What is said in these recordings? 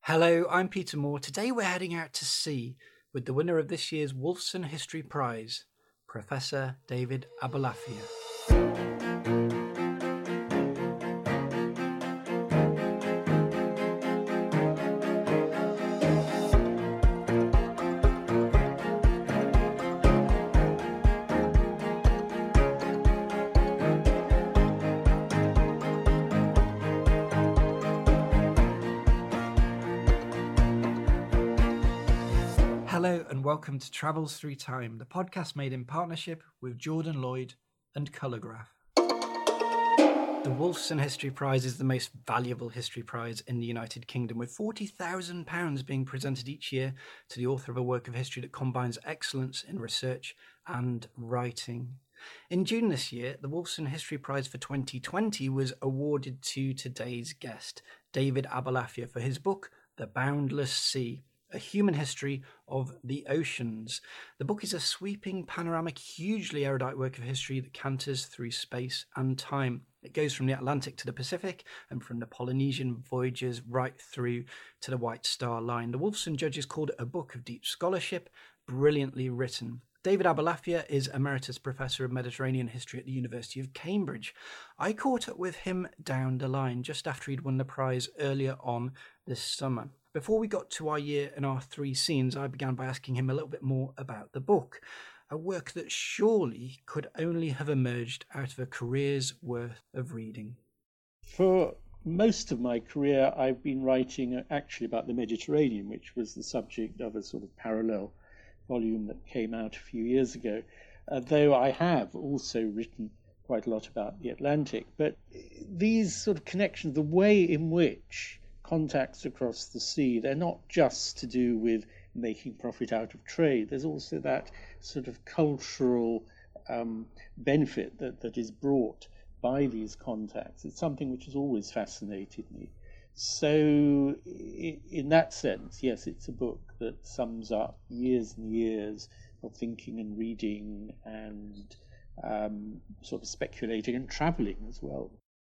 Hello, I'm Peter Moore. Today we're heading out to sea with the winner of this year's Wolfson History Prize, Professor David Abulafia. Hello and welcome to Travels Through Time, the podcast made in partnership with Jordan Lloyd and Colourgraph. The Wolfson History Prize is the most valuable history prize in the United Kingdom, with £40,000 being presented each year to the author of a work of history that combines excellence in research and writing. In June this year, the Wolfson History Prize for 2020 was awarded to today's guest, David Abulafia, for his book, The Boundless Sea, A Human History of the Oceans. The book is a sweeping, panoramic, hugely erudite work of history that canters through space and time. It goes from the Atlantic to the Pacific and from the Polynesian voyages right through to the White Star Line. The Wolfson judges called it a book of deep scholarship, brilliantly written. David Abulafia is Emeritus Professor of Mediterranean History at the University of Cambridge. I caught up with him down the line just after he'd won the prize earlier on this summer. Before we got to our year and our three scenes, I began by asking him a little bit more about the book, a work that surely could only have emerged out of a career's worth of reading. For most of my career, I've been writing actually about the Mediterranean, which was the subject of a sort of parallel volume that came out a few years ago, though I have also written quite a lot about the Atlantic. But these sort of connections, the way in which contacts across the sea, they're not just to do with making profit out of trade. There's also that sort of cultural benefit that is brought by these contacts. It's something which has always fascinated me. So in that sense, yes, it's a book that sums up years and years of thinking and reading and sort of speculating and traveling as well.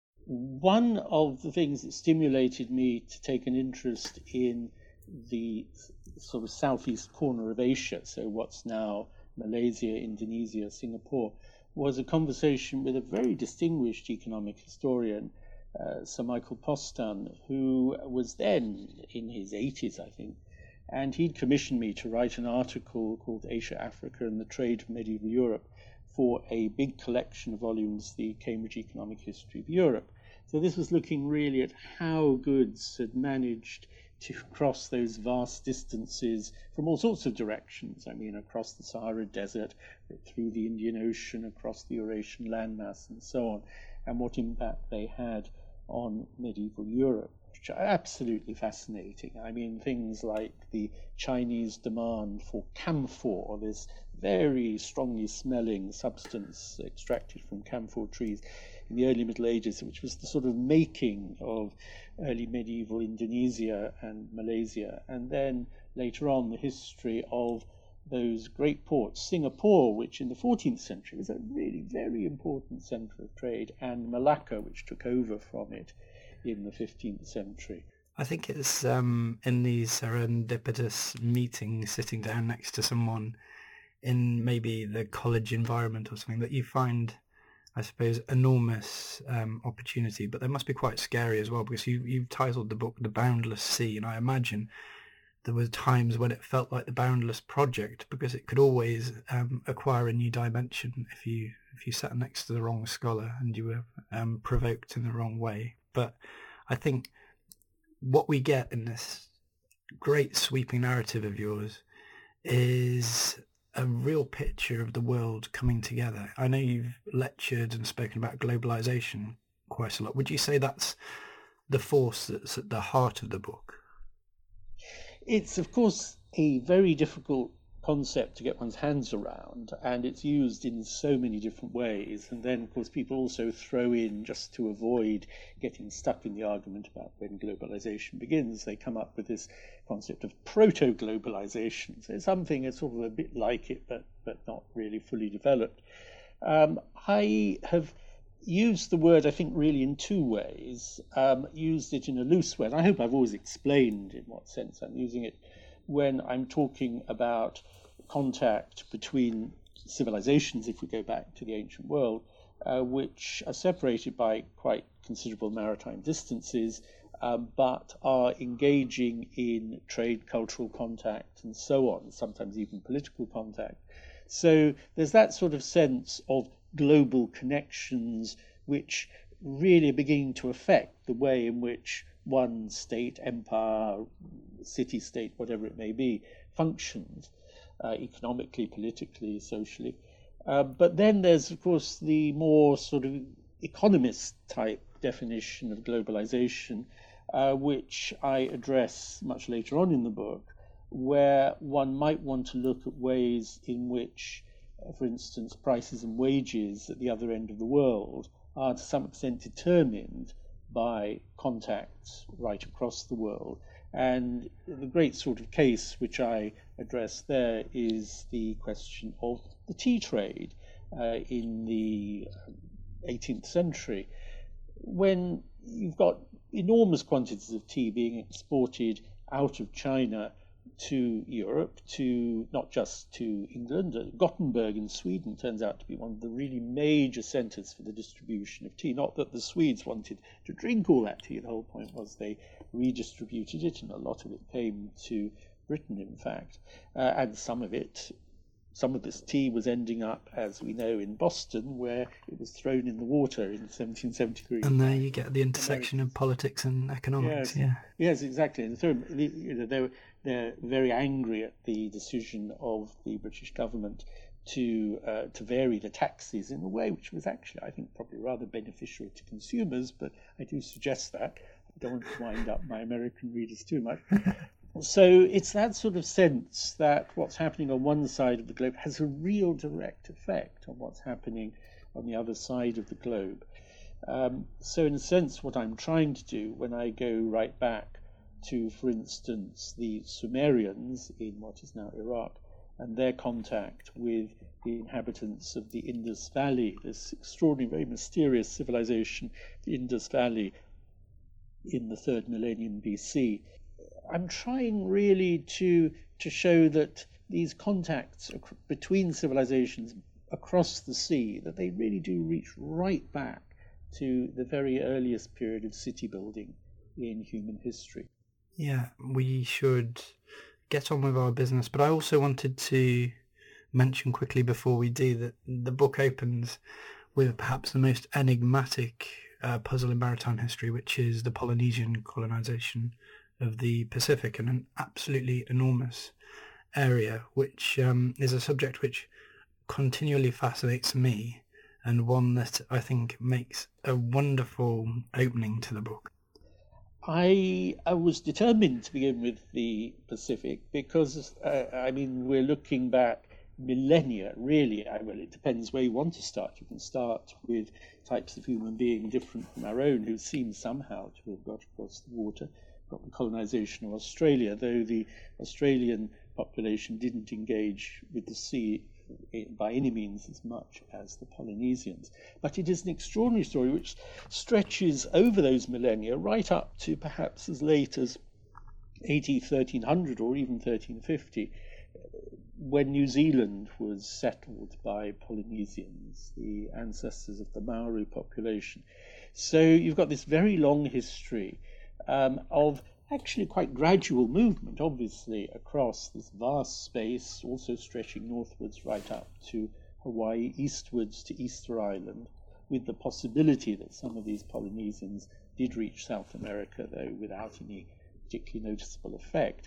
One of the things that stimulated me to take an interest in the sort of southeast corner of Asia, so what's now Malaysia, Indonesia, Singapore, was a conversation with a very distinguished economic historian, Sir Michael Postan, who was then in his 80s, I think, and he'd commissioned me to write an article called Asia, Africa and the Trade of Medieval Europe for a big collection of volumes, the Cambridge Economic History of Europe. So this was looking really at how goods had managed to cross those vast distances from all sorts of directions. I mean, across the Sahara Desert, through the Indian Ocean, across the Eurasian landmass, and so on, and what impact they had on medieval Europe, which are absolutely fascinating. I mean, things like the Chinese demand for camphor, this very strongly smelling substance extracted from camphor trees in the early Middle Ages, which was the sort of making of early medieval Indonesia and Malaysia, and then later on the history of those great ports, Singapore, which in the 14th century was a really very important centre of trade, and Malacca, which took over from it in the 15th century. I think it's in these serendipitous meetings, sitting down next to someone in maybe the college environment or something, that you find, I suppose, enormous opportunity, but they must be quite scary as well, because you've titled the book The Boundless Sea, and I imagine there were times when it felt like the boundless project, because it could always acquire a new dimension if you sat next to the wrong scholar and you were provoked in the wrong way. But I think what we get in this great sweeping narrative of yours is a real picture of the world coming together. I know you've lectured and spoken about globalization quite a lot. Would you say that's the force that's at the heart of the book? It's, of course, a very difficult concept to get one's hands around, and it's used in so many different ways. And then, of course, people also throw in, just to avoid getting stuck in the argument about when globalization begins, they come up with this concept of proto-globalization. So something that's sort of a bit like it, but not really fully developed. I have used the word, I think, really in two ways. Used it in a loose way, and I hope I've always explained in what sense I'm using it when I'm talking about contact between civilizations, if we go back to the ancient world, which are separated by quite considerable maritime distances, but are engaging in trade, cultural contact, and so on, sometimes even political contact. So there's that sort of sense of global connections which really are beginning to affect the way in which one state, empire, city-state, whatever it may be, functions economically, politically, socially. But then there's, of course, the more sort of economist-type definition of globalization, which I address much later on in the book, where one might want to look at ways in which, for instance, prices and wages at the other end of the world are to some extent determined by contacts right across the world. And the great sort of case which I address there is the question of the tea trade in the 18th century, when you've got enormous quantities of tea being exported out of China to Europe, to not just to England. Gothenburg in Sweden turns out to be one of the really major centres for the distribution of tea. Not that the Swedes wanted to drink all that tea, the whole point was they redistributed it, and a lot of it came to Britain, in fact. And some of this tea was ending up, as we know, in Boston, where it was thrown in the water in 1773. And there you get the intersection of politics and economics. Yes, exactly. And so, they're very angry at the decision of the British government to vary the taxes in a way which was actually, I think, probably rather beneficial to consumers. But I do suggest that. I don't want to wind up my American readers too much. So it's that sort of sense that what's happening on one side of the globe has a real direct effect on what's happening on the other side of the globe. So in a sense, what I'm trying to do when I go right back to, for instance, the Sumerians in what is now Iraq and their contact with the inhabitants of the Indus Valley, this extraordinary, very mysterious civilization, the Indus Valley in the 3rd millennium BC, I'm trying really to show that these contacts between civilizations across the sea, that they really do reach right back to the very earliest period of city building in human history. Yeah, we should get on with our business, but I also wanted to mention quickly before we do that the book opens with perhaps the most enigmatic puzzle in maritime history, which is the Polynesian colonization of the Pacific, and an absolutely enormous area, which is a subject which continually fascinates me, and one that I think makes a wonderful opening to the book. I was determined to begin with the Pacific because, we're looking back millennia, really. Well, it depends where you want to start. You can start with types of human being different from our own who seem somehow to have got across the water. Got the colonization of Australia, though the Australian population didn't engage with the sea by any means as much as the Polynesians. But it is an extraordinary story which stretches over those millennia right up to perhaps as late as 1300 or even 1350, when New Zealand was settled by Polynesians, the ancestors of the Maori population. So you've got this very long history of actually quite gradual movement, obviously, across this vast space, also stretching northwards right up to Hawaii, eastwards to Easter Island, with the possibility that some of these Polynesians did reach South America, though without any particularly noticeable effect.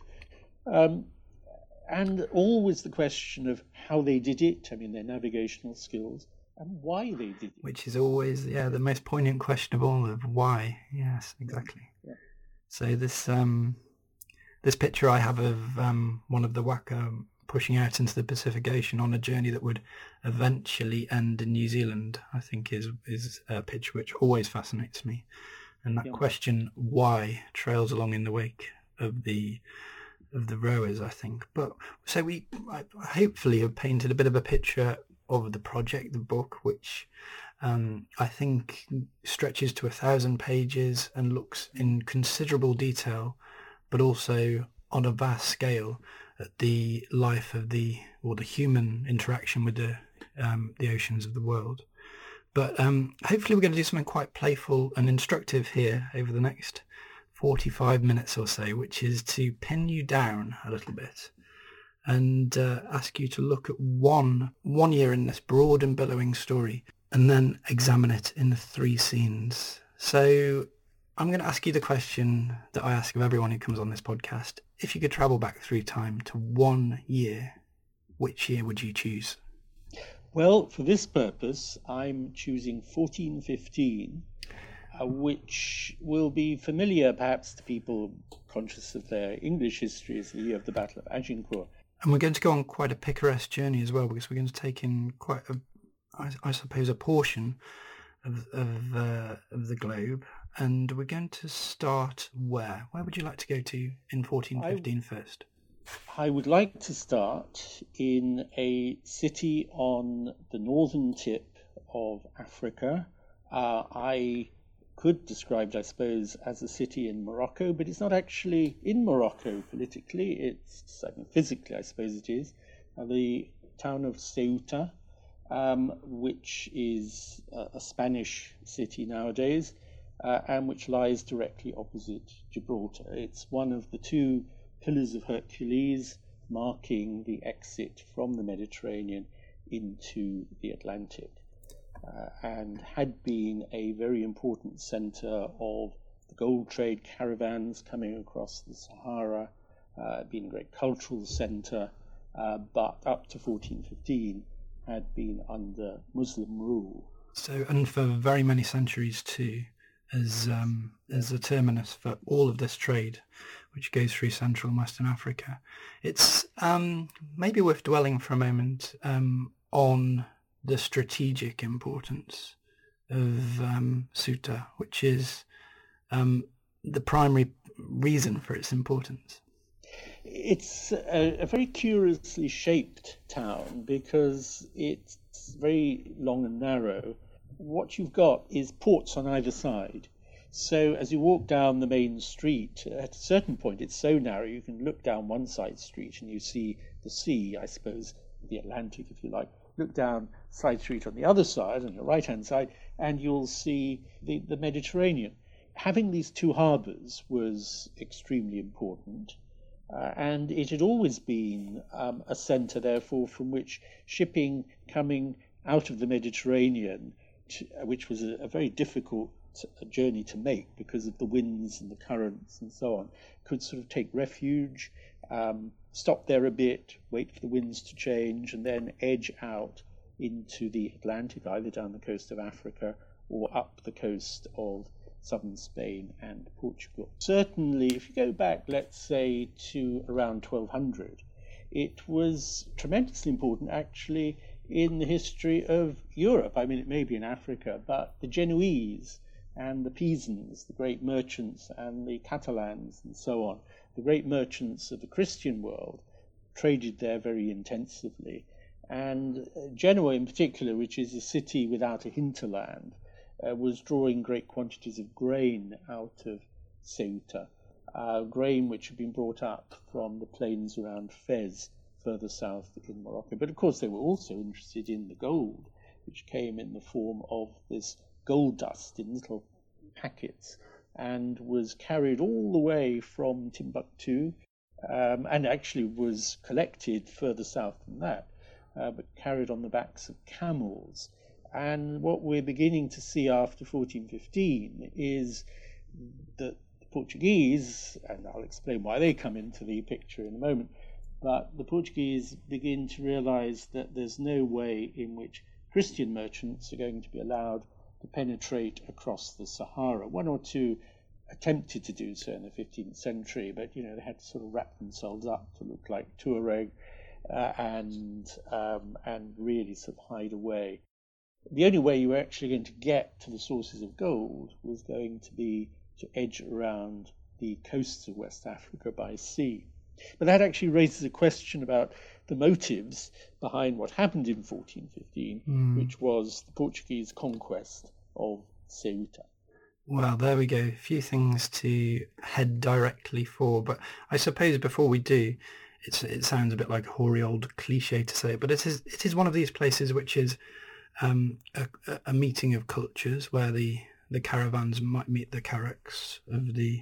And always the question of how they did it, their navigational skills, and why they did it. Which is always, the most poignant question of all, of why. Yes, exactly. Yeah. So this picture I have of one of the waka pushing out into the Pacific Ocean on a journey that would eventually end in New Zealand, I think is a picture which always fascinates me. And that question, why, trails along in the wake of the rowers, I think. But so I hopefully have painted a bit of a picture of the project, the book, which I think stretches to 1,000 pages and looks in considerable detail, but also on a vast scale at the life of the human interaction with the oceans of the world. But hopefully we're going to do something quite playful and instructive here over the next 45 minutes or so, which is to pin you down a little bit and ask you to look at one year in this broad and billowing story and then examine it in 3 scenes. So I'm going to ask you the question that I ask of everyone who comes on this podcast. If you could travel back through time to 1 year, which year would you choose? Well, for this purpose, I'm choosing 1415, which will be familiar perhaps to people conscious of their English history as the year of the Battle of Agincourt. And we're going to go on quite a picaresque journey as well, because we're going to take in quite I suppose, a portion of the globe. And we're going to start where? Where would you like to go to in 1415 first? I would like to start in a city on the northern tip of Africa. I could describe it, I suppose, as a city in Morocco, but it's not actually in Morocco politically. It's, physically, I suppose it is. The town of Ceuta, which is a Spanish city nowadays, and which lies directly opposite Gibraltar. It's one of the 2 pillars of Hercules, marking the exit from the Mediterranean into the Atlantic, and had been a very important centre of the gold trade caravans coming across the Sahara, been a great cultural centre, but up to 1415 had been under Muslim rule. So, and for very many centuries too, as a terminus for all of this trade, which goes through Central and Western Africa. It's maybe worth dwelling for a moment on the strategic importance of Ceuta, which is the primary reason for its importance. It's a very curiously shaped town because it's very long and narrow. What you've got is ports on either side. So as you walk down the main street, at a certain point it's so narrow you can look down one side street and you see the sea, I suppose, the Atlantic if you like. Look down side street on the other side, on your right-hand side, and you'll see the Mediterranean. Having these 2 harbours was extremely important. And it had always been a centre, therefore, from which shipping coming out of the Mediterranean, which was a very difficult journey to make because of the winds and the currents and so on, could sort of take refuge, stop there a bit, wait for the winds to change, and then edge out into the Atlantic, either down the coast of Africa or up the coast of southern Spain and Portugal. Certainly, if you go back, let's say, to around 1200, it was tremendously important, actually, in the history of Europe. I mean, it may be in Africa, but the Genoese and the Pisans, the great merchants, and the Catalans, and so on, the great merchants of the Christian world, traded there very intensively. And Genoa, in particular, which is a city without a hinterland, was drawing great quantities of grain out of Ceuta, grain which had been brought up from the plains around Fez, further south in Morocco. But of course they were also interested in the gold, which came in the form of this gold dust in little packets and was carried all the way from Timbuktu, and actually was collected further south than that, but carried on the backs of camels. And what we're beginning to see after 1415 is that the Portuguese, and I'll explain why they come into the picture in a moment, but the Portuguese begin to realize that there's no way in which Christian merchants are going to be allowed to penetrate across the Sahara. 1 or 2 attempted to do so in the 15th century, but they had to sort of wrap themselves up to look like Tuareg and really sort of hide away. The only way you were actually going to get to the sources of gold was going to be to edge around the coasts of West Africa by sea. But that actually raises a question about the motives behind what happened in 1415, which was the Portuguese conquest of Ceuta. Well, there we go. A few things to head directly for, but I suppose before we do, it sounds a bit like a hoary old cliche to say it, but it is one of these places which is a meeting of cultures where the caravans might meet the carracks of the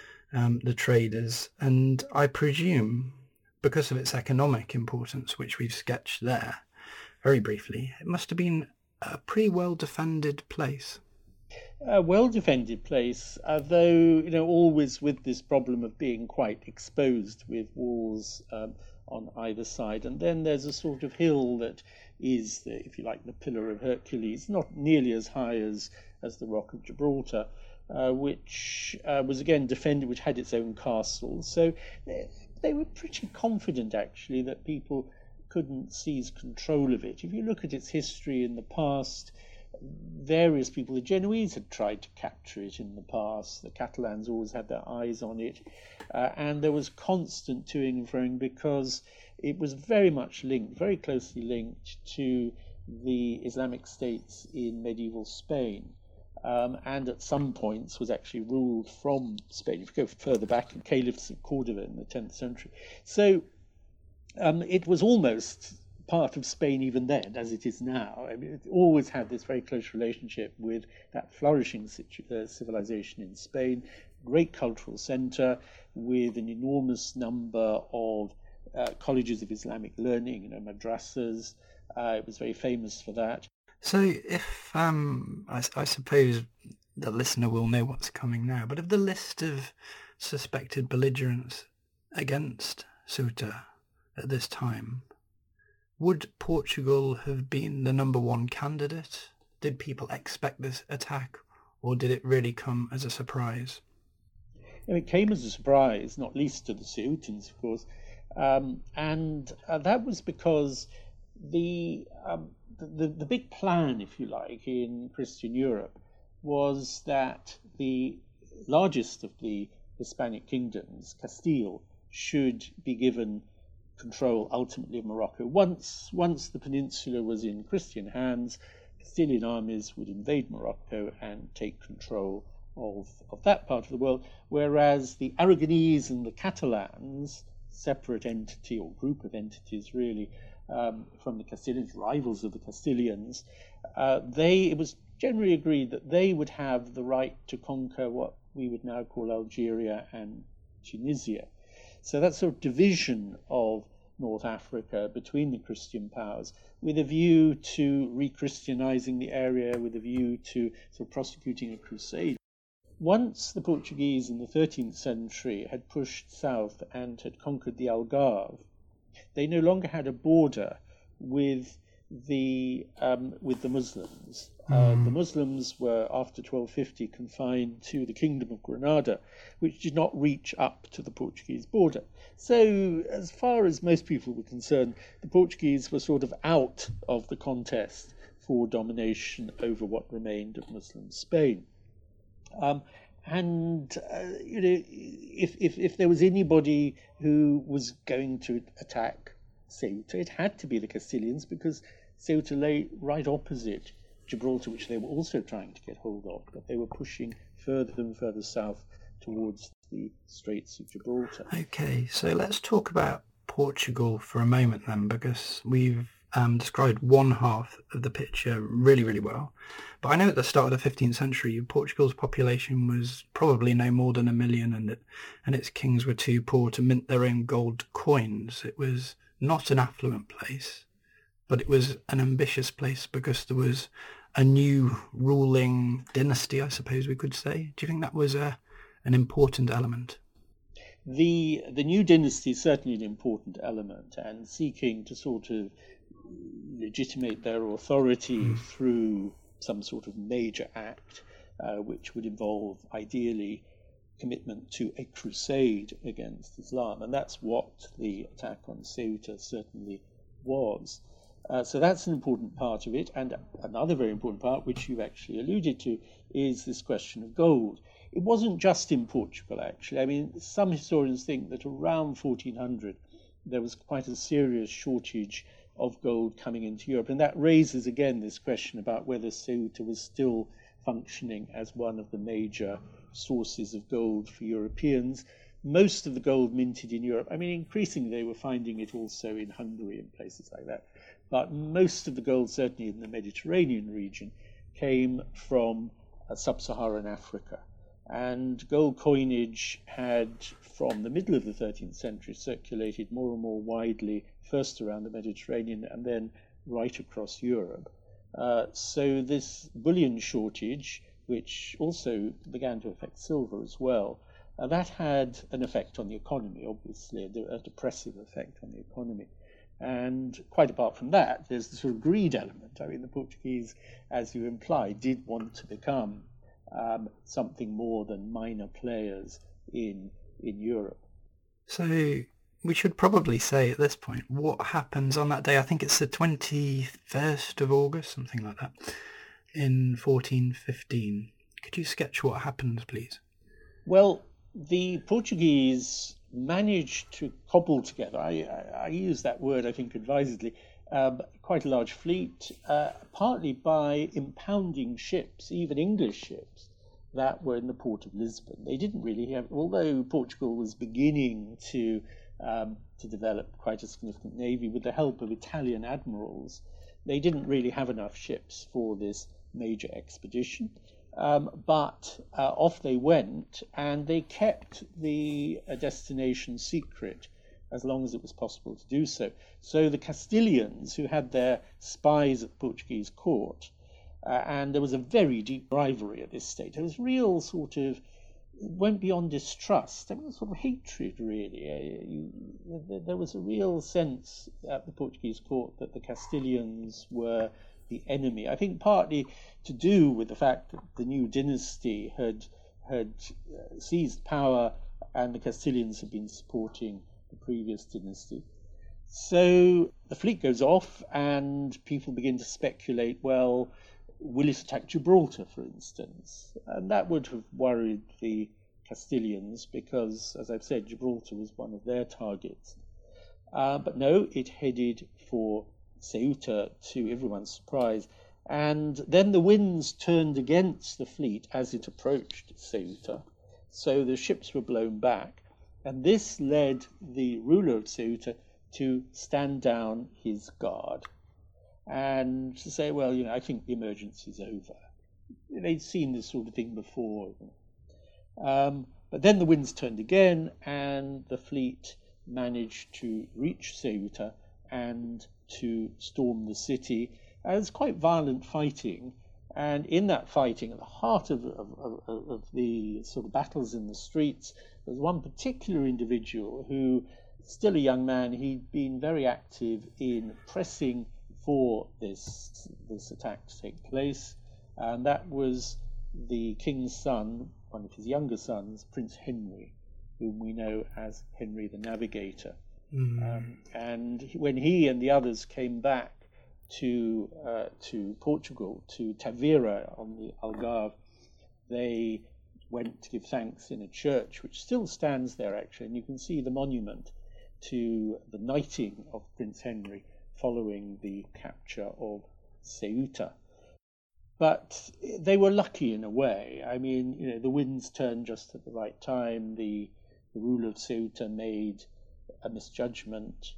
traders, and I presume because of its economic importance, which we've sketched there very briefly, it must have been a pretty well defended place. A well-defended place, though, always with this problem of being quite exposed with walls on either side. And then there's a sort of hill that is, if you like, the Pillar of Hercules, not nearly as high as the Rock of Gibraltar, which was again defended, which had its own castle. So they were pretty confident, actually, that people couldn't seize control of it. If you look at its history in the past, various people, the Genoese had tried to capture it in the past, the Catalans always had their eyes on it, and there was constant toing and froing because it was very much linked, very closely linked to the Islamic states in medieval Spain, and at some points was actually ruled from Spain. If you go further back, in Caliphs of Cordova in the 10th century. So it was almost part of Spain even then, as it is now. I mean, it always had this very close relationship with that flourishing civilization in Spain, great cultural center with an enormous number of colleges of Islamic learning, madrasas. It was very famous for that. So if, I suppose the listener will know what's coming now, but of the list of suspected belligerents against Ceuta at this time, would Portugal have been the number one candidate? Did people expect this attack, or did it really come as a surprise? It came as a surprise, not least to the Ceutans, of course, and that was because the big plan, if you like, in Christian Europe was that the largest of the Hispanic kingdoms, Castile, should be given control ultimately of Morocco. Once the peninsula was in Christian hands, Castilian armies would invade Morocco and take control of that part of the world, whereas the Aragonese and the Catalans, separate entity or group of entities really, from the Castilians, rivals of the Castilians, it was generally agreed that they would have the right to conquer what we would now call Algeria and Tunisia. So that sort of division of North Africa between the Christian powers with a view to re-Christianizing the area, with a view to sort of prosecuting a crusade. Once the Portuguese in the 13th century had pushed south and had conquered the Algarve, they no longer had a border with the Muslims. The Muslims were, after 1250, confined to the Kingdom of Granada, which did not reach up to the Portuguese border. So, as far as most people were concerned, the Portuguese were sort of out of the contest for domination over what remained of Muslim Spain. If there was anybody who was going to attack Ceuta, it had to be the Castilians, because Ceuta lay right opposite Gibraltar, which they were also trying to get hold of, but they were pushing further and further south towards the Straits of Gibraltar. Okay, so let's talk about Portugal for a moment then, because we've described one half of the picture really, really well. But I know at the start of the 15th century, Portugal's population was probably no more than 1 million, and its kings were too poor to mint their own gold coins. It was not an affluent place, but it was an ambitious place because there was a new ruling dynasty, I suppose we could say. Do you think that was an important element? The new dynasty is certainly an important element, and seeking to sort of legitimate their authority through some sort of major act, which would involve, ideally, commitment to a crusade against Islam. And that's what the attack on Ceuta certainly was. So that's an important part of it. And another very important part, which you've actually alluded to, is this question of gold. it wasn't just in Portugal, actually. I mean, some historians think that around 1400 there was quite a serious shortage of gold coming into Europe. And that raises again this question about whether Ceuta was still functioning as one of the major sources of gold for Europeans. Most of the gold minted in Europe, I mean, increasingly they were finding it also in Hungary and places like that. But most of the gold, certainly in the Mediterranean region, came from sub-Saharan Africa. And gold coinage had, from the middle of the 13th century, circulated more and more widely, first around the Mediterranean and then right across Europe. So this bullion shortage, which also began to affect silver as well, that had an effect on the economy, obviously, a depressive effect on the economy. And quite apart from that, there's the sort of greed element. I mean, the Portuguese, as you imply, did want to become something more than minor players in Europe. So we should probably say at this point what happens on that day. I think it's the 21st of August, something like that, in 1415. Could you sketch what happens, please? Well, the Portuguese managed to cobble together, I use that word, I think, advisedly, quite a large fleet, partly by impounding ships, even English ships, that were in the port of Lisbon. They didn't really have, although Portugal was beginning to develop quite a significant navy with the help of Italian admirals, they didn't really have enough ships for this major expedition. But off they went, and they kept the destination secret as long as it was possible to do so. So the Castilians, who had their spies at the Portuguese court, and there was a very deep rivalry at this stage. There was real sort of, it went beyond distrust. I mean, sort of hatred, really. There was a real sense at the Portuguese court that the Castilians were the enemy. I think partly to do with the fact that the new dynasty had seized power and the Castilians had been supporting the previous dynasty. So the fleet goes off and people begin to speculate, well, will it attack Gibraltar, for instance? And that would have worried the Castilians because, as I've said, Gibraltar was one of their targets. But no, it headed for Ceuta, to everyone's surprise. And then the winds turned against the fleet as it approached Ceuta. So the ships were blown back. And this led the ruler of Ceuta to stand down his guard and to say, well, I think the emergency's over. They'd seen this sort of thing before. But then the winds turned again and the fleet managed to reach Ceuta and to storm the city. And it was quite violent fighting. And in that fighting, at the heart of the sort of battles in the streets, there was one particular individual who, still a young man, he'd been very active in pressing for this attack to take place. And that was the king's son, one of his younger sons, Prince Henry, whom we know as Henry the Navigator. And when he and the others came back to Portugal, to Tavira on the Algarve, they went to give thanks in a church which still stands there, actually, and you can see the monument to the knighting of Prince Henry following the capture of Ceuta. But they were lucky in a way. I mean, the winds turned just at the right time. The ruler of Ceuta made a misjudgment,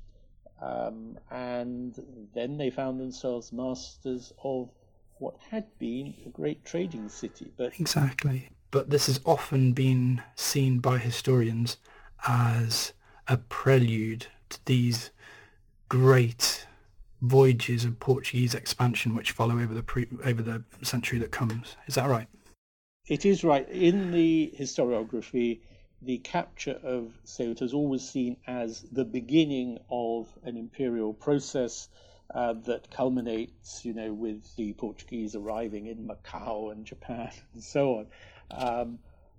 and then they found themselves masters of what had been a great trading city. But exactly. But this has often been seen by historians as a prelude to these great voyages of Portuguese expansion which follow over the century that comes. Is that right? It is right. In the historiography, the capture of Ceuta is always seen as the beginning of an imperial process that culminates, with the Portuguese arriving in Macau and Japan and so on.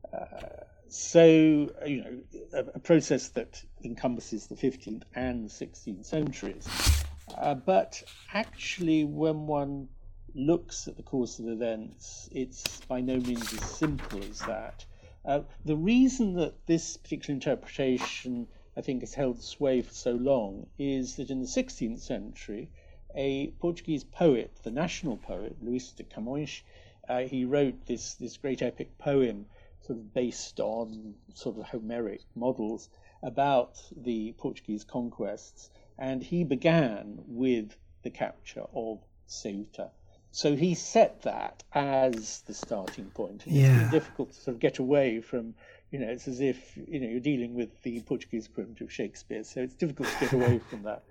So, a process that encompasses the 15th and 16th centuries. But actually, when one looks at the course of events, it's by no means as simple as that. The reason that this particular interpretation, I think, has held sway for so long is that in the 16th century, a Portuguese poet, the national poet, Luís de Camões, he wrote this great epic poem sort of based on sort of Homeric models about the Portuguese conquests, and he began with the capture of Ceuta. So he set that as the starting point. And it's been difficult to sort of get away from, it's as if, you're dealing with the Portuguese equivalent of Shakespeare, so it's difficult to get away from that.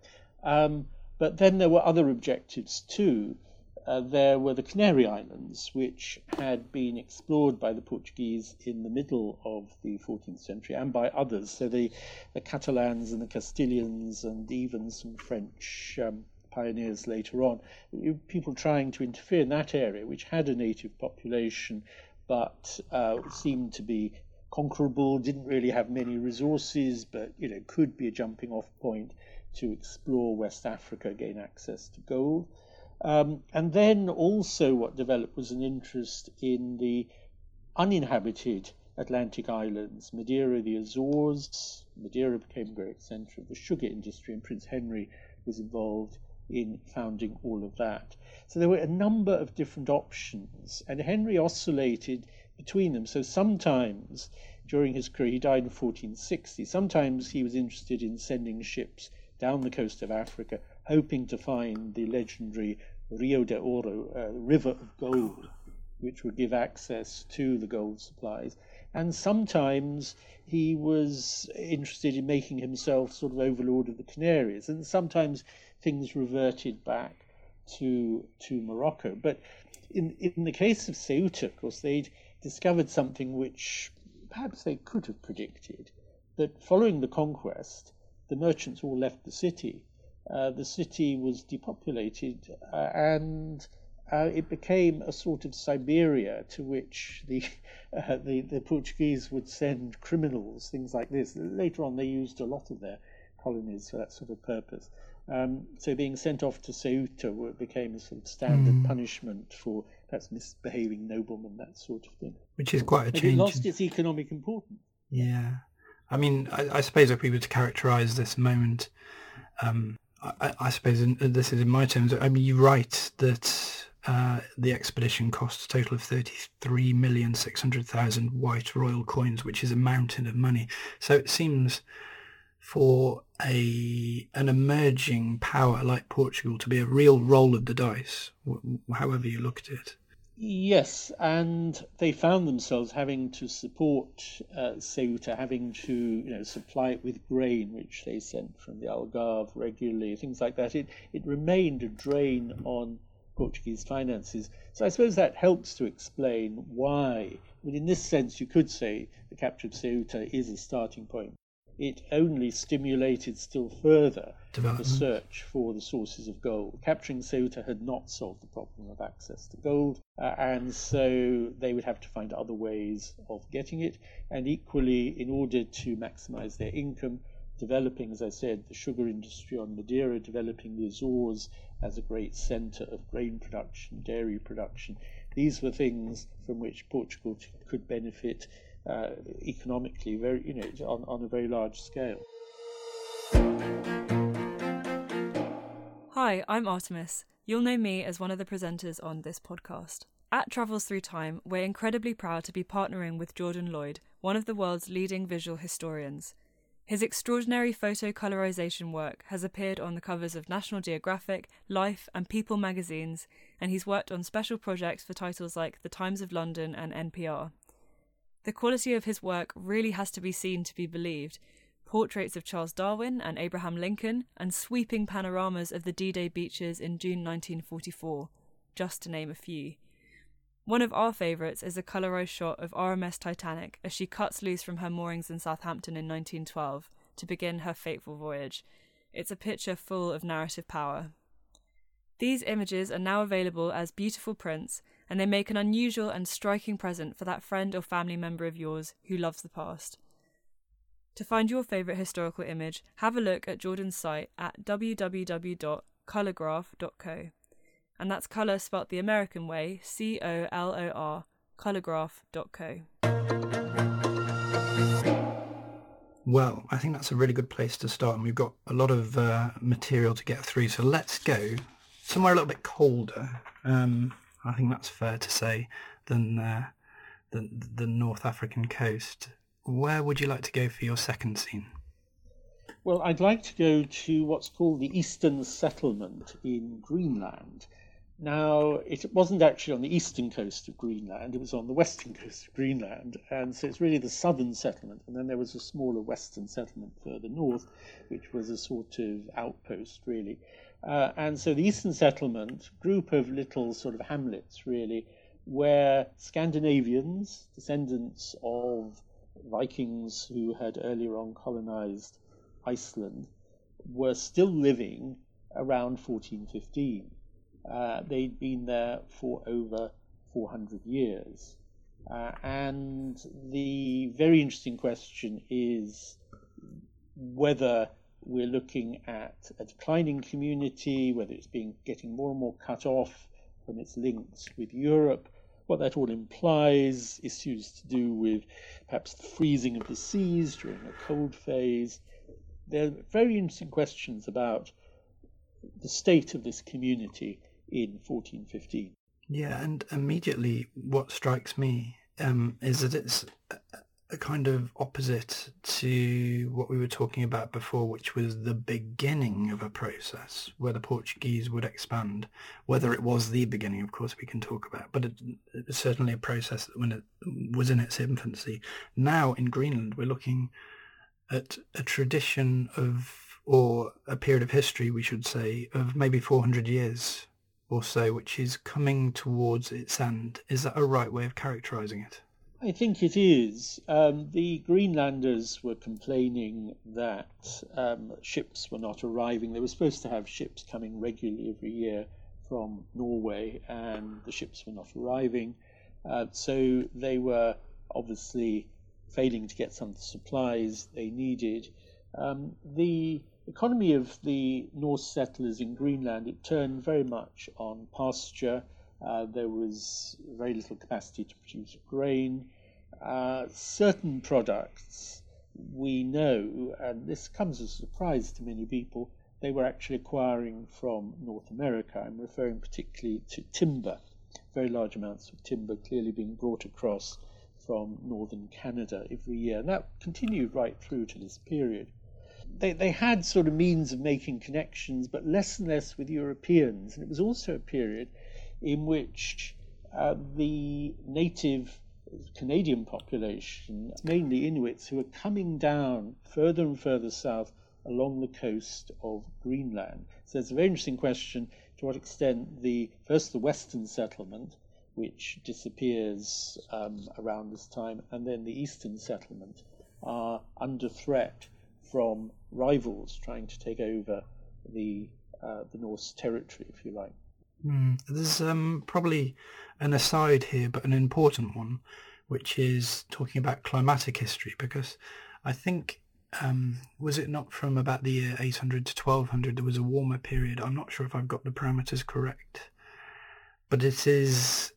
But then there were other objectives too. There were the Canary Islands, which had been explored by the Portuguese in the middle of the 14th century and by others. So the Catalans and the Castilians and even some French pioneers later on, people trying to interfere in that area, which had a native population but seemed to be conquerable, didn't really have many resources, but could be a jumping off point to explore West Africa, gain access to gold. And then also what developed was an interest in the uninhabited Atlantic islands, Madeira, the Azores. Madeira became a great centre of the sugar industry, and Prince Henry was involved in founding all of that. So there were a number of different options, and Henry oscillated between them. So sometimes during his career, he died in 1460, sometimes he was interested in sending ships down the coast of Africa, hoping to find the legendary Rio de Oro, river of gold, which would give access to the gold supplies. And sometimes he was interested in making himself sort of overlord of the Canaries, and sometimes things reverted back to Morocco. But in the case of Ceuta, of course, they'd discovered something which perhaps they could have predicted, that following the conquest, the merchants all left the city. The city was depopulated, and it became a sort of Siberia to which the Portuguese would send criminals, things like this. Later on, they used a lot of their colonies for that sort of purpose. So being sent off to Ceuta became a sort of standard punishment for perhaps misbehaving noblemen, that sort of thing. Which is quite a change. It lost its economic importance. Yeah. I mean, I suppose if we were to characterise this moment, I suppose this is in my terms, I mean, you write that the expedition cost a total of 33,600,000 white royal coins, which is a mountain of money. So it seems for an emerging power like Portugal to be a real roll of the dice, however you look at it. Yes, and they found themselves having to support Ceuta, having to supply it with grain, which they sent from the Algarve regularly, things like that. It remained a drain on Portuguese finances. So I suppose that helps to explain why. I mean, in this sense, you could say the capture of Ceuta is a starting point. It only stimulated still further the search for the sources of gold. Capturing Ceuta had not solved the problem of access to gold, and so they would have to find other ways of getting it. And equally, in order to maximize their income, developing, as I said, the sugar industry on Madeira, developing the Azores as a great center of grain production, dairy production. These were things from which Portugal could benefit economically, on a very large scale. Hi, I'm Artemis. You'll know me as one of the presenters on this podcast. At Travels Through Time, we're incredibly proud to be partnering with Jordan Lloyd, one of the world's leading visual historians. His extraordinary photo colorization work has appeared on the covers of National Geographic, Life and People magazines, and he's worked on special projects for titles like The Times of London and NPR. The quality of his work really has to be seen to be believed. Portraits of Charles Darwin and Abraham Lincoln, and sweeping panoramas of the D-Day beaches in June 1944, just to name a few. One of our favourites is a colorised shot of RMS Titanic as she cuts loose from her moorings in Southampton in 1912 to begin her fateful voyage. It's a picture full of narrative power. These images are now available as beautiful prints, and they make an unusual and striking present for that friend or family member of yours who loves the past. To find your favourite historical image, have a look at Jordan's site at www.colorgraph.co. And that's colour spelt the American way, COLOR, colorgraph.co. Well, I think that's a really good place to start, and we've got a lot of material to get through, so let's go somewhere a little bit colder. I think that's fair to say than the North African coast. Where would you like to go for your second scene? Well, I'd like to go to what's called the Eastern Settlement in Greenland. Now, it wasn't actually on the eastern coast of Greenland, it was on the western coast of Greenland, and so it's really the southern settlement, and then there was a smaller western settlement further north, which was a sort of outpost, really. And so the eastern settlement, group of little sort of hamlets, really, where Scandinavians, descendants of Vikings who had earlier on colonized Iceland, were still living around 1415. They'd been there for over 400 years. And the very interesting question is whether we're looking at a declining community, whether it's getting more and more cut off from its links with Europe, what that all implies, issues to do with perhaps the freezing of the seas during a cold phase. There are very interesting questions about the state of this community in 1415. Yeah, and immediately what strikes me is that it's a kind of opposite to what we were talking about before, which was the beginning of a process where the Portuguese would expand. Whether it was the beginning, of course, we can talk about, but it's certainly a process when it was in its infancy. Now in Greenland, we're looking at a tradition of, or a period of history, we should say, of maybe 400 years or so, which is coming towards its end. Is that a right way of characterising it? I think it is. The Greenlanders were complaining that ships were not arriving. They were supposed to have ships coming regularly every year from Norway, and the ships were not arriving. So they were obviously failing to get some of the supplies they needed. The economy of the Norse settlers in Greenland, it turned very much on pasture. There was very little capacity to produce grain. Certain products we know, and this comes as a surprise to many people, they were actually acquiring from North America. I'm referring particularly to timber, very large amounts of timber clearly being brought across from northern Canada every year. And that continued right through to this period. They had sort of means of making connections, but less and less with Europeans. And it was also a period in which the native Canadian population, mainly Inuits, who were coming down further and further south along the coast of Greenland. So it's a very interesting question to what extent first the Western settlement, which disappears around this time, and then the Eastern settlement are under threat from rivals trying to take over the Norse territory, if you like. There's probably an aside here, but an important one, which is talking about climatic history, because I think, was it not from about the year 800 to 1200, there was a warmer period. I'm not sure if I've got the parameters correct, but it is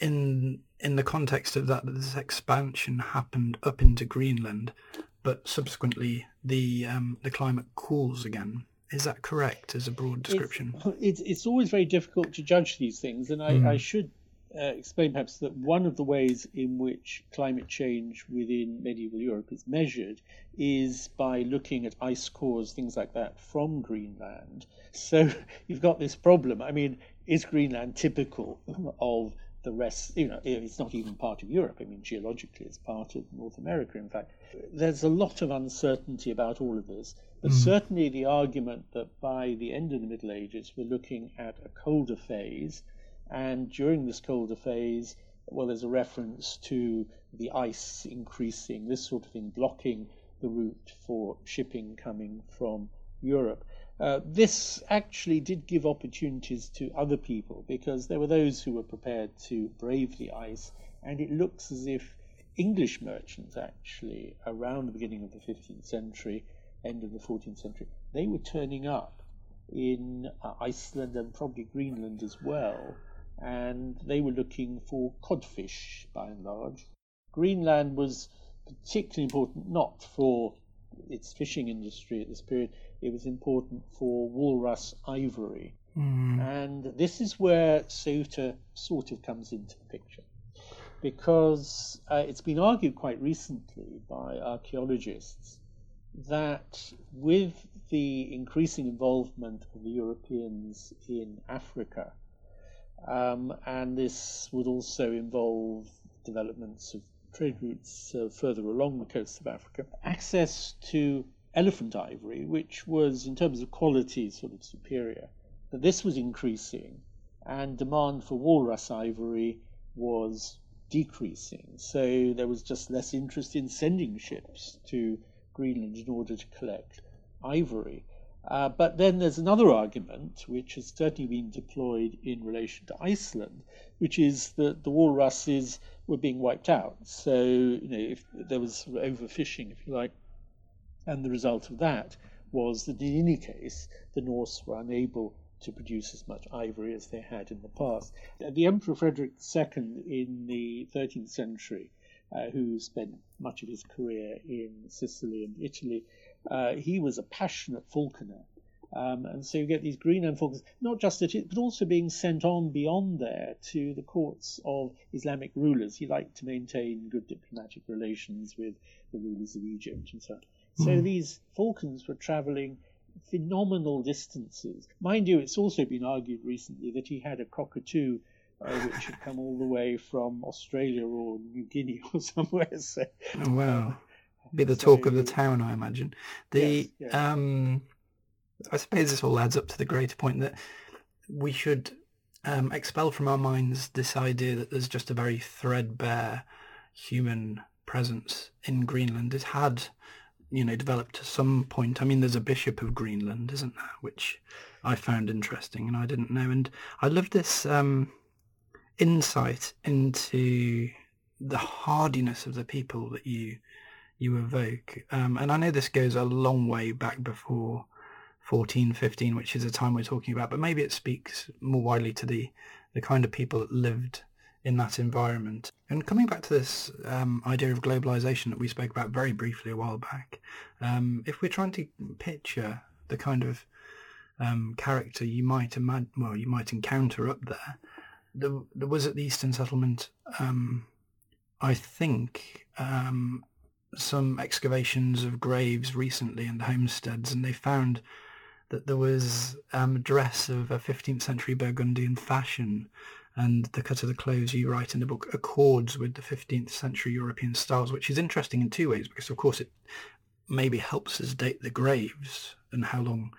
in the context of that this expansion happened up into Greenland, but subsequently the climate cools again. Is that correct as a broad description? It's always very difficult to judge these things, and I should explain perhaps that one of the ways in which climate change within medieval Europe is measured is by looking at ice cores, things like that, from Greenland. So you've got this problem. I mean, is Greenland typical of the rest? You know, it's not even part of Europe. I mean, geologically, it's part of North America, in fact. There's a lot of uncertainty about all of this, but certainly the argument that by the end of the Middle Ages, we're looking at a colder phase, and during this colder phase, well, there's a reference to the ice increasing, this sort of thing, blocking the route for shipping coming from Europe. This actually did give opportunities to other people, because there were those who were prepared to brave the ice, and it looks as if English merchants actually, around the beginning of the 15th century, end of the 14th century, they were turning up in Iceland and probably Greenland as well, and they were looking for codfish by and large. Greenland was particularly important not for its fishing industry at this period, it was important for walrus ivory. And this is where Ceuta sort of comes into the picture, because it's been argued quite recently by archaeologists that with the increasing involvement of the Europeans in Africa, and this would also involve developments of trade routes further along the coast of Africa, access to elephant ivory, which was in terms of quality sort of superior, that this was increasing and demand for walrus ivory was decreasing. So there was just less interest in sending ships to Greenland in order to collect ivory. But then there's another argument, which has certainly been deployed in relation to Iceland, which is that the walruses were being wiped out. So, if there was sort of overfishing, if you like, and the result of that was that in any case, the Norse were unable to produce as much ivory as they had in the past. The Emperor Frederick II in the 13th century, who spent much of his career in Sicily and Italy, he was a passionate falconer. And so you get these Greenland falcons, not just at it, but also being sent on beyond there to the courts of Islamic rulers. He liked to maintain good diplomatic relations with the rulers of Egypt and so on. So these falcons were travelling phenomenal distances. Mind you, it's also been argued recently that he had a cockatoo which had come all the way from Australia or New Guinea or somewhere. So, wow. Be the talk of the town, I imagine. Yes. I suppose this all adds up to the greater point that we should expel from our minds this idea that there's just a very threadbare human presence in Greenland. It had, developed to some point. I mean, there's a bishop of Greenland, isn't there, which I found interesting and I didn't know. And I love this insight into the hardiness of the people that you evoke. And I know this goes a long way back before 1415, which is the time we're talking about, but maybe it speaks more widely to the kind of people that lived in that environment. And coming back to this idea of globalization that we spoke about very briefly a while back, if we're trying to picture the kind of character you might encounter up there was at the Eastern Settlement, I think, some excavations of graves recently and homesteads, and they found that there was a dress of a 15th century Burgundian fashion, and the cut of the clothes, you write in the book, accords with the 15th century European styles, which is interesting in two ways, because of course it maybe helps us date the graves and how long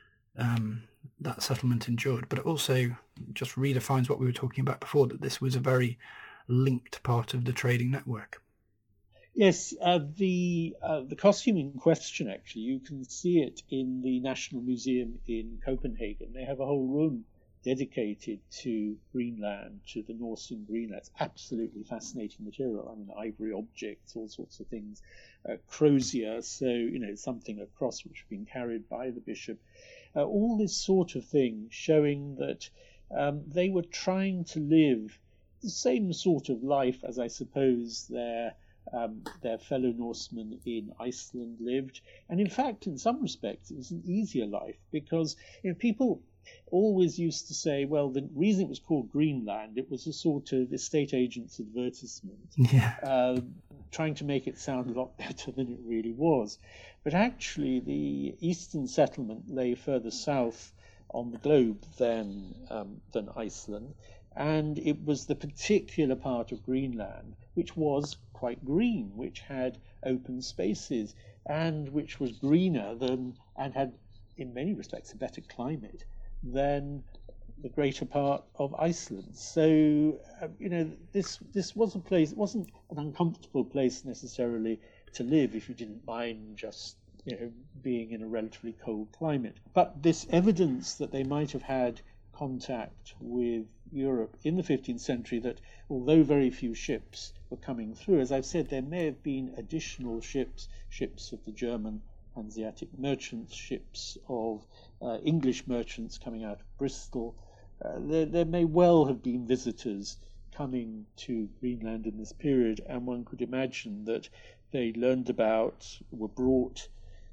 that settlement endured, but it also just redefines what we were talking about before, that this was a very linked part of the trading network. Yes, the costume in question, actually, you can see it in the National Museum in Copenhagen. They have a whole room dedicated to Greenland, to the Norse in Greenland. It's absolutely fascinating material. I mean, ivory objects, all sorts of things, crozier, so, something, a cross which had been carried by the bishop. All this sort of thing showing that they were trying to live the same sort of life as I suppose their fellow Norsemen in Iceland lived. And in fact, in some respects, it was an easier life because people always used to say, well, the reason it was called Greenland, it was a sort of estate agent's advertisement, trying to make it sound a lot better than it really was. But actually, the Eastern settlement lay further south on the globe than Iceland, and it was the particular part of Greenland which was quite green, which had open spaces, and which was greener than, and had in many respects a better climate than the greater part of Iceland. So this was a place. It wasn't an uncomfortable place necessarily to live if you didn't mind just being in a relatively cold climate. But this evidence that they might have had contact with Europe in the 15th century, that although very few ships were coming through, as I've said, there may have been additional ships of the German Hanseatic merchants, ships of English merchants coming out of Bristol. There may well have been visitors coming to Greenland in this period, and one could imagine that they learned about, were brought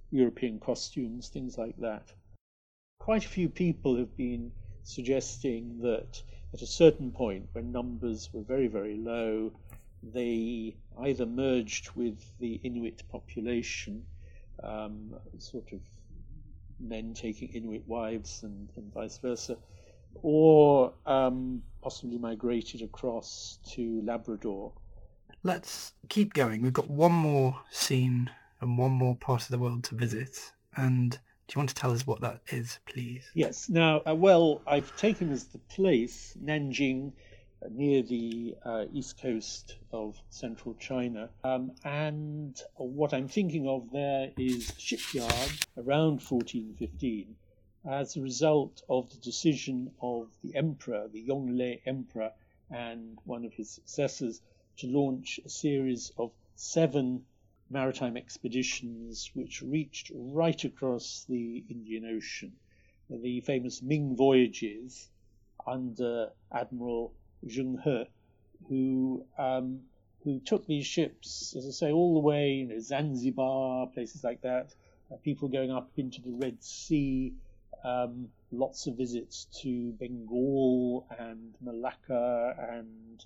European costumes, things like that. Quite a few people have been suggesting that at a certain point, when numbers were very, very low, they either merged with the Inuit population, sort of men taking Inuit wives and vice versa, or possibly migrated across to Labrador. Let's keep going. We've got one more scene and one more part of the world to visit. And do you want to tell us what that is, please? Yes. Now, well, I've taken as the place Nanjing, near the east coast of central China. And what I'm thinking of there is a shipyard around 1415 as a result of the decision of the emperor, the Yongle Emperor, and one of his successors to launch a series of 7 maritime expeditions which reached right across the Indian Ocean. The famous Ming voyages under Admiral Zheng He, who took these ships, as I say, all the way, Zanzibar, places like that, people going up into the Red Sea, lots of visits to Bengal and Malacca and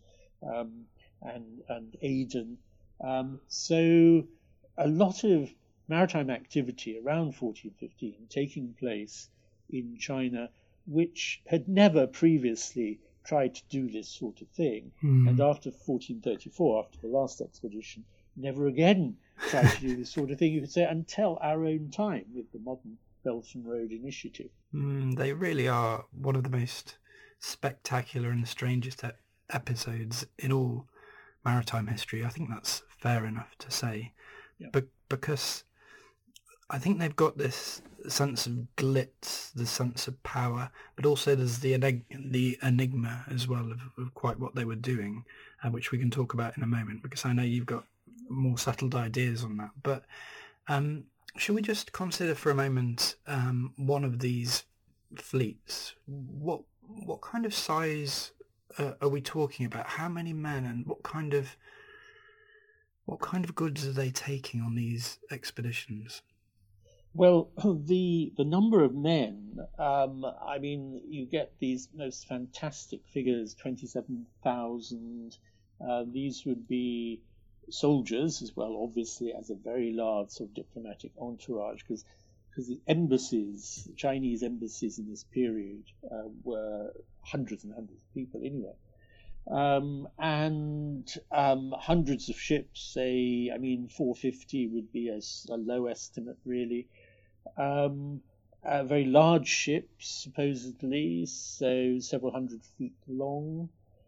Aden. So a lot of maritime activity around 1415 taking place in China, which had never previously tried to do this sort of thing. And after 1434, after the last expedition, never again tried to do this sort of thing, you could say, until our own time with the modern Belt and Road Initiative. They really are one of the most spectacular and strangest episodes in all maritime history. I think that's fair enough to say. Yeah. But because I think they've got this sense of glitz, the sense of power, but also there's the enigma as well of quite what they were doing, which we can talk about in a moment, because I know you've got more settled ideas on that. But should we just consider for a moment one of these fleets? What kind of size are we talking about? How many men, and what kind of goods are they taking on these expeditions? Well, the number of men, I mean, you get these most fantastic figures, 27,000. These would be soldiers as well, obviously, as a very large sort of diplomatic entourage, because the embassies, the Chinese embassies in this period, were hundreds and hundreds of people anyway. And hundreds of ships, say, I mean, 450 would be a low estimate, really. Very large ships, supposedly, so several hundred feet long.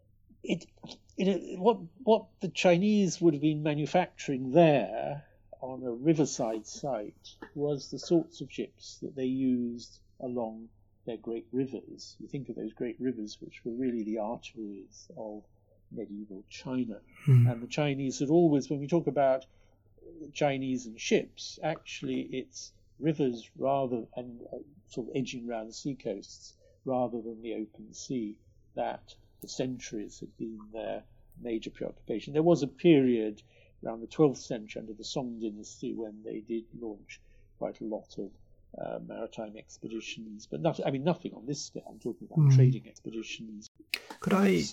What the Chinese would have been manufacturing there on a riverside site was the sorts of ships that they used along their great rivers. You think of those great rivers, which were really the arteries of medieval China. And the Chinese had always, when we talk about Chinese and ships, actually it's rivers and sort of edging around the sea coasts rather than the open sea that for centuries had been their major preoccupation. There was a period around the 12th century under the Song dynasty when they did launch quite a lot of maritime expeditions, but nothing on this scale. I'm talking about trading expeditions. Could I?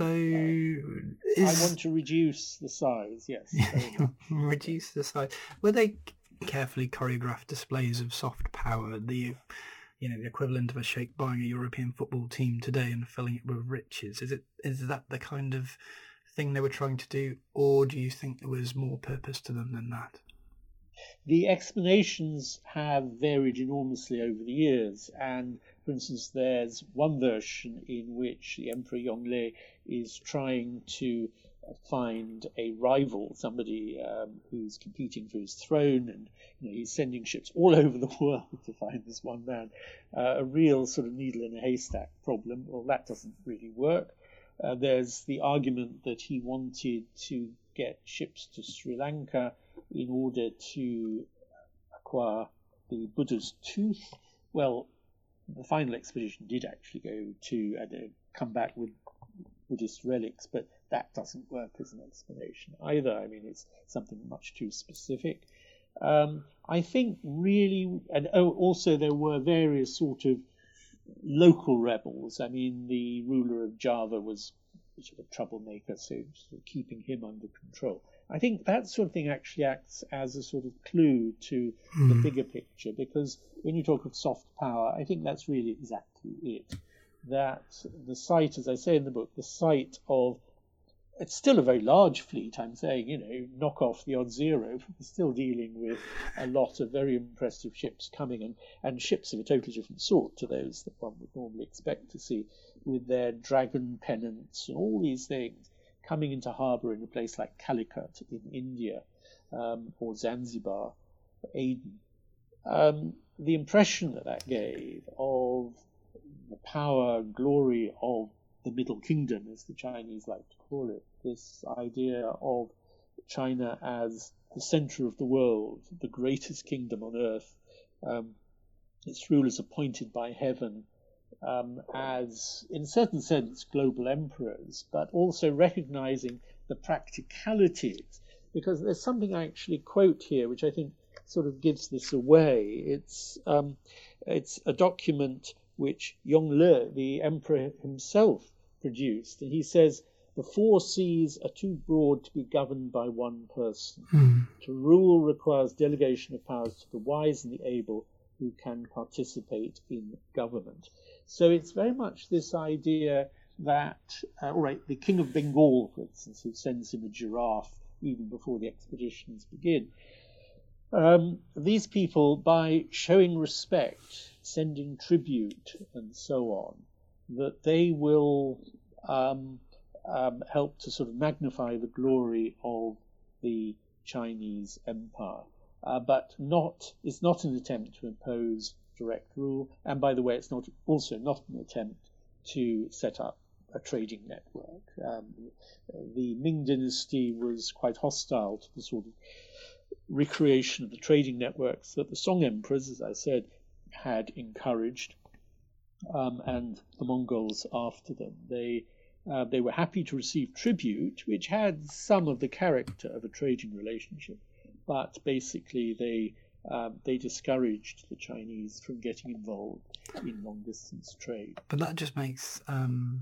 I want to reduce the size. Yes, reduce the size. Were they carefully choreographed displays of soft power? The equivalent of a sheikh buying a European football team today and filling it with riches. Is that the kind of thing they were trying to do, or do you think there was more purpose to them than that? The explanations have varied enormously over the years, and for instance, there's one version in which the Emperor Yongle is trying to find a rival, somebody who's competing for his throne, and he's sending ships all over the world to find this one man. A real sort of needle in a haystack problem. Well, that doesn't really work. There's the argument that he wanted to get ships to Sri Lanka in order to acquire the Buddha's tooth. Well, the final expedition did actually go to come back with Buddhist relics, but that doesn't work as an explanation either. I mean, it's something much too specific. I think really, and also there were various sort of local rebels. I mean, the ruler of Java was sort of a troublemaker, so sort of keeping him under control. I think that sort of thing actually acts as a sort of clue to the bigger picture, because when you talk of soft power, I think that's really exactly it. That the site, as I say in the book, the site of, it's still a very large fleet, I'm saying, knock off the odd zero, we're still dealing with a lot of very impressive ships coming, and ships of a totally different sort to those that one would normally expect to see, with their dragon pennants and all these things coming into harbour in a place like Calicut in India, or Zanzibar, or Aden. The impression that gave of the power and glory of the Middle Kingdom, as the Chinese like to call it, this idea of China as the centre of the world, the greatest kingdom on earth, its rulers appointed by heaven, as, in a certain sense, global emperors, but also recognising the practicalities. Because there's something I actually quote here, which I think sort of gives this away. It's a document which Yongle, the emperor himself, produced, and he says, "The 4 seas are too broad to be governed by one person. To rule requires delegation of powers to the wise and the able who can participate in government." So it's very much this idea that, all right, the King of Bengal, for instance, who sends him a giraffe even before the expeditions begin, these people, by showing respect, sending tribute, and so on, that they will help to sort of magnify the glory of the Chinese empire. But it's not an attempt to impose direct rule. And by the way, it's also not an attempt to set up a trading network. The Ming Dynasty was quite hostile to the sort of recreation of the trading networks that the Song emperors, as I said, had encouraged, and the Mongols after them. They were happy to receive tribute, which had some of the character of a trading relationship, but basically they discouraged the Chinese from getting involved in long-distance trade. But that just makes them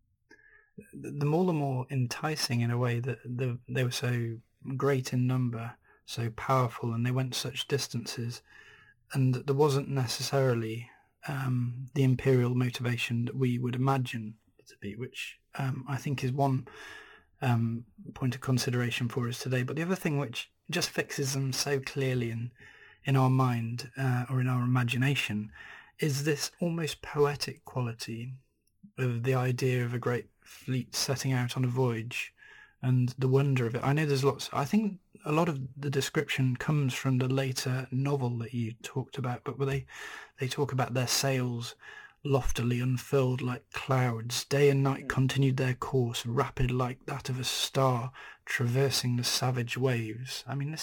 all the more enticing in a way that they were so great in number, so powerful, and they went such distances, and there wasn't necessarily the imperial motivation that we would imagine to be, which I think is one point of consideration for us today. But the other thing which just fixes them so clearly in our mind or in our imagination is this almost poetic quality of the idea of a great fleet setting out on a voyage and the wonder of it. I know there's I think a lot of the description comes from the later novel that you talked about, but where they talk about their sails loftily unfurled like clouds, day and night continued their course, rapid like that of a star, traversing the savage waves. I mean, this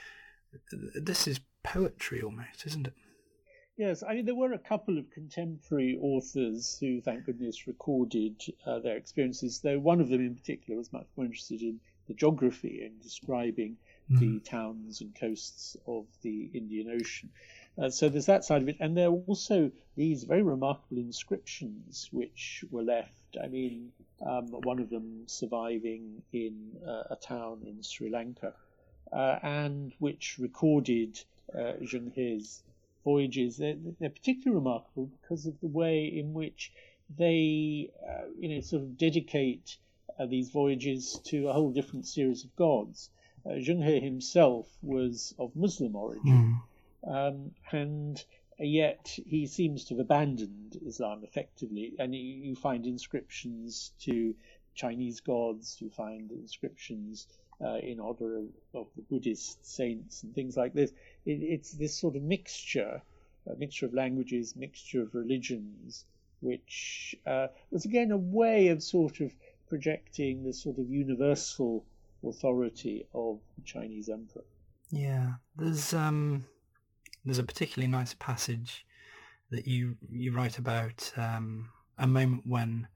is poetry almost, isn't it? Yes, I mean, there were a couple of contemporary authors who, thank goodness, recorded their experiences, though one of them in particular was much more interested in the geography and describing the towns and coasts of the Indian Ocean. So there's that side of it. And there are also these very remarkable inscriptions which were left. I mean, one of them surviving in a town in Sri Lanka, and which recorded Zheng He's voyages. They're particularly remarkable because of the way in which they, sort of dedicate these voyages to a whole different series of gods. Zheng He himself was of Muslim origin, and yet he seems to have abandoned Islam effectively. And you find inscriptions to Chinese gods, you find inscriptions in honor of the Buddhist saints and things like this. It's this sort of mixture, a mixture of languages, mixture of religions, which was again a way of sort of projecting the sort of universal authority of the Chinese emperor. Yeah, there's a particularly nice passage that you write about a moment when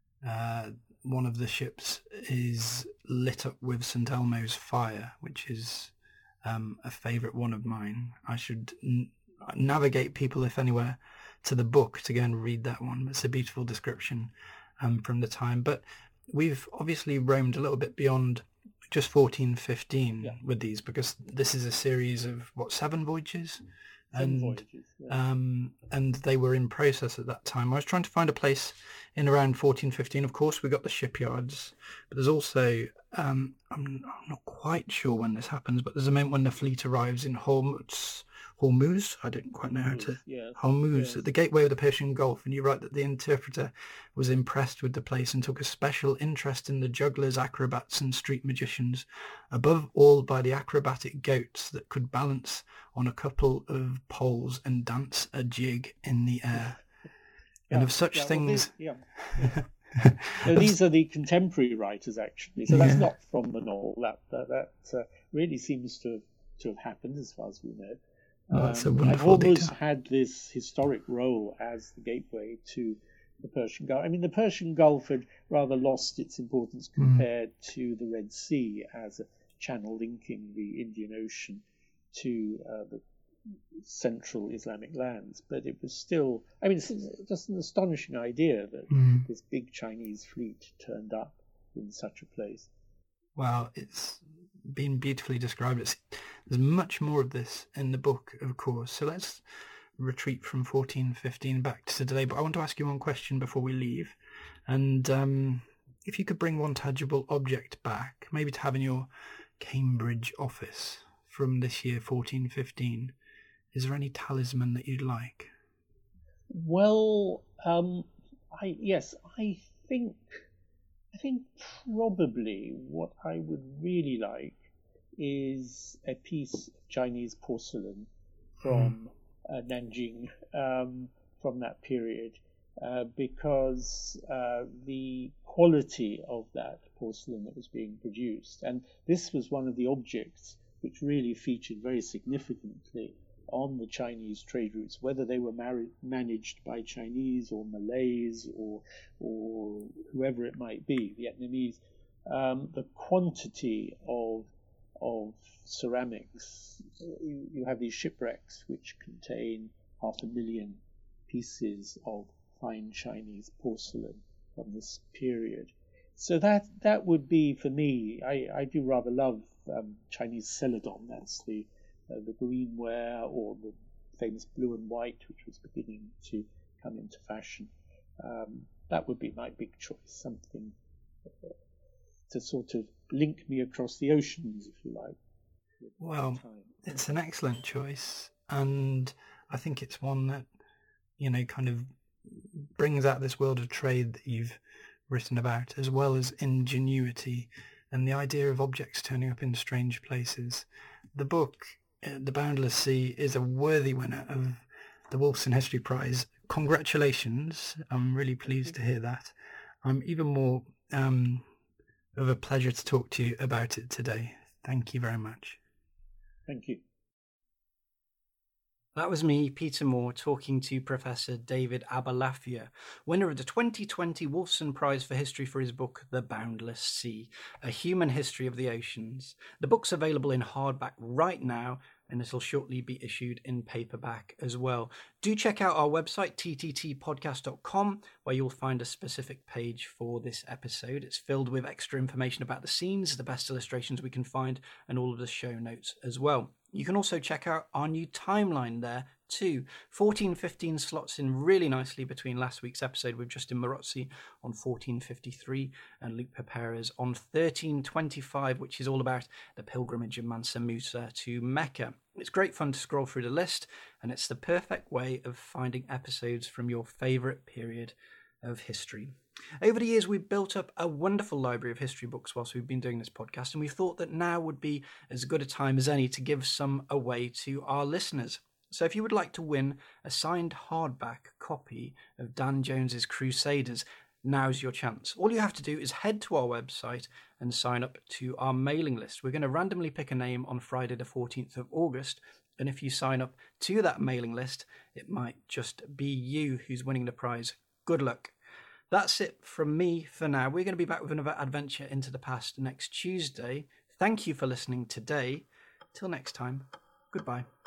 one of the ships is lit up with St. Elmo's fire, which is a favourite one of mine. I should navigate people, if anywhere, to the book to go and read that one. It's a beautiful description from the time. But we've obviously roamed a little bit beyond just 1415 with these, because this is a series of, 7 voyages? And they were in process at that time. I was trying to find a place in around 1415. Of course, we got the shipyards, but there's also, I'm not quite sure when this happens, but there's a moment when the fleet arrives in Hormuz. I don't quite know how to. Hormuz, at the gateway of the Persian Gulf, and you write that the interpreter was impressed with the place and took a special interest in the jugglers, acrobats, and street magicians, above all by the acrobatic goats that could balance on a couple of poles and dance a jig in the air. And of such things. So these are the contemporary writers, actually. So that's not from the novel. That really seems to have happened, as far as we know. That's a wonderful I've almost detail. had this historic role as the gateway to the Persian Gulf. I mean, the Persian Gulf had rather lost its importance compared to the Red Sea as a channel linking the Indian Ocean to the central Islamic lands. But it was still, I mean, it's just an astonishing idea that this big Chinese fleet turned up in such a place. Well, it's been beautifully described. There's much more of this in the book, of course. So let's retreat from 1415 back to today. But I want to ask you one question before we leave. And if you could bring one tangible object back, maybe to have in your Cambridge office from this year, 1415, is there any talisman that you'd like? Well, I think probably what I would really like is a piece of Chinese porcelain from Nanjing from that period, because the quality of that porcelain that was being produced, and this was one of the objects which really featured very significantly on the Chinese trade routes, whether they were managed by Chinese or Malays or whoever it might be, Vietnamese. The quantity of ceramics, you have these shipwrecks which contain 500,000 pieces of fine Chinese porcelain from this period. So that would be, for me, I do rather love Chinese celadon. That's the greenware, or the famous blue and white, which was beginning to come into fashion. That would be my big choice, something to sort of link me across the oceans, if you like. Well, it's an excellent choice, and I think it's one that, kind of brings out this world of trade that you've written about, as well as ingenuity and the idea of objects turning up in strange places. The book, The Boundless Sea, is a worthy winner of the Wolfson History Prize. Congratulations. I'm really pleased to hear that. I'm even more of a pleasure to talk to you about it today. Thank you very much. Thank you. That was me, Peter Moore, talking to Professor David Abulafia, winner of the 2020 Wolfson Prize for History for his book, The Boundless Sea, A Human History of the Oceans. The book's available in hardback right now, and it'll shortly be issued in paperback as well. Do check out our website, tttpodcast.com, where you'll find a specific page for this episode. It's filled with extra information about the scenes, the best illustrations we can find, and all of the show notes as well. You can also check out our new timeline there too. 1415 slots in really nicely between last week's episode with Justin Marozzi on 1453 and Luke Peperas on 1325, which is all about the pilgrimage of Mansa Musa to Mecca. It's great fun to scroll through the list, and it's the perfect way of finding episodes from your favourite period of history. Over the years, we've built up a wonderful library of history books whilst we've been doing this podcast, and we thought that now would be as good a time as any to give some away to our listeners. So if you would like to win a signed hardback copy of Dan Jones's Crusaders, now's your chance. All you have to do is head to our website and sign up to our mailing list. We're going to randomly pick a name on Friday the 14th of August, and if you sign up to that mailing list, it might just be you who's winning the prize. Good luck. That's it from me for now. We're going to be back with another adventure into the past next Tuesday. Thank you for listening today, Till next time, goodbye.